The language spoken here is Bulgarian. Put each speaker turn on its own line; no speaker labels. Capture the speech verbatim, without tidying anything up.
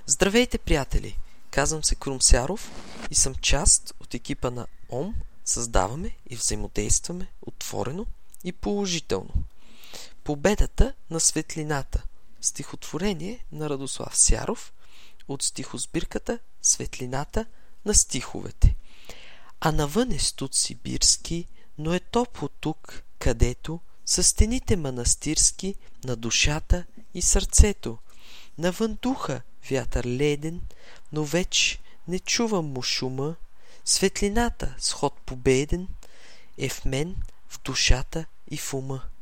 Здравейте, приятели! Казвам се Крум Сяров и съм част от екипа на ОМ. Създаваме и взаимодействаме отворено и положително. Победата на светлината. Стихотворение на Радослав Сяров от стихосбирката Светлината на стиховете. А навън е студ сибирски, но е топло тук, където са стените манастирски на душата и сърцето. Навън духа вятър леден, но веч не чувам му шума. Светлината с ход победен е в мен, в душата и в ума.